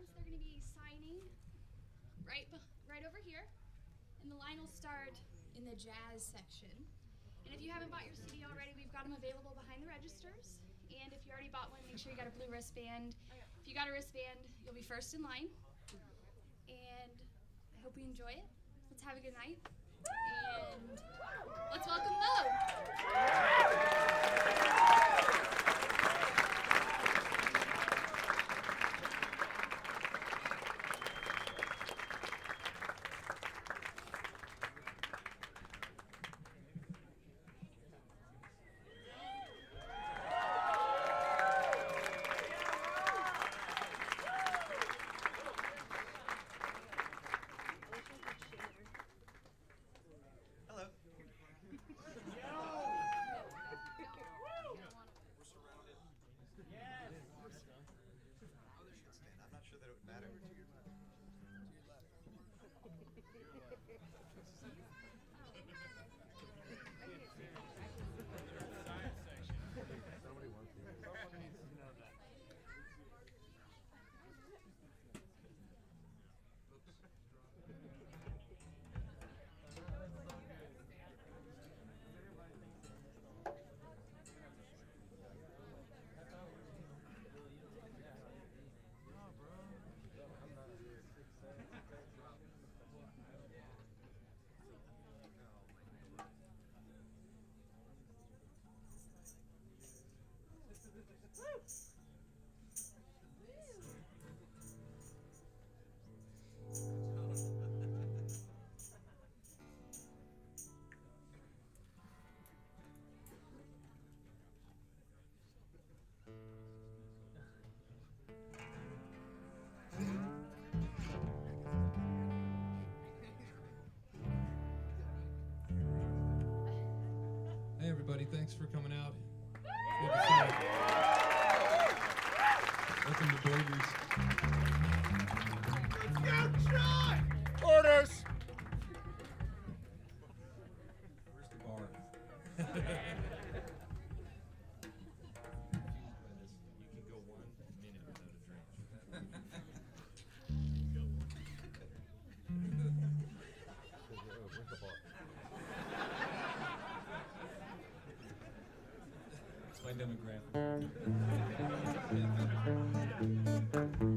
artists, they're going to be signing right over here. And the line will start in the jazz section. And if you haven't bought your CD already, we've got them available behind the registers. And if you already bought one, make sure you got a blue wristband. If you got a wristband, you'll be first in line. And I hope you enjoy it. Let's have a good night. And let's welcome Mo. Hello. We're surrounded. Yes. Others should stand. I'm not sure that it would matter. Somebody wants to. Someone needs to know that. Hey everybody, thanks for coming out. Good to see you. Welcome to Burgers. Orders! Where's the bar? You can go 1 minute without a drink. Where's the bar? It's my demographic.